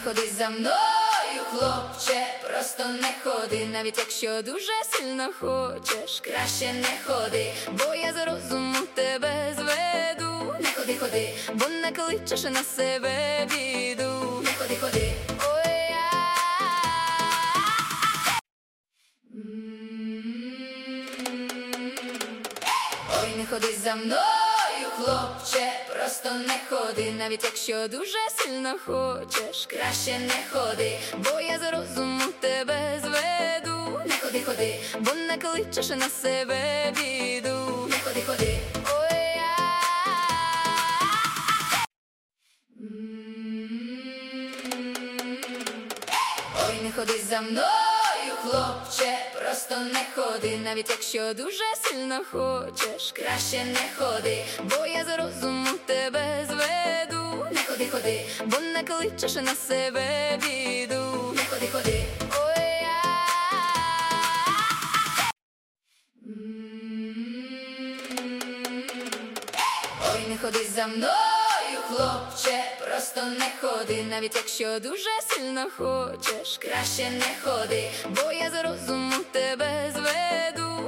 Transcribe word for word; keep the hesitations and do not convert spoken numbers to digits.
ходи за мною, хлопче, просто не ходи, навіть якщо дуже сильно хочеш, краще не ходи, бо я з розуму тебе зведу. Не ходи, ходи, бо накличеш на себе біду. Не ходи, ходи, ой, ой, не ходи за мною, хлопче, просто не ходи, навіть якщо дуже сильно хочеш, краще не ходи, бо я з розуму тебе зведу. Не ходи, ходи, бо накличеш на себе біду. Не ходи, ходи, ой, ой, не ходи за мною, хлопче, просто не ходи, навіть якщо дуже сильно хочеш, краще не ходи, бо я з розуму тебе зведу. Не ходи, ходи, бо накличеш на себе біду. Не ходи, ходи, ой, ой, не ходи за мною, хлопче, просто не ходи, навіть якщо дуже сильно хочеш, краще не ходи, бо я з розуму тебе зведу.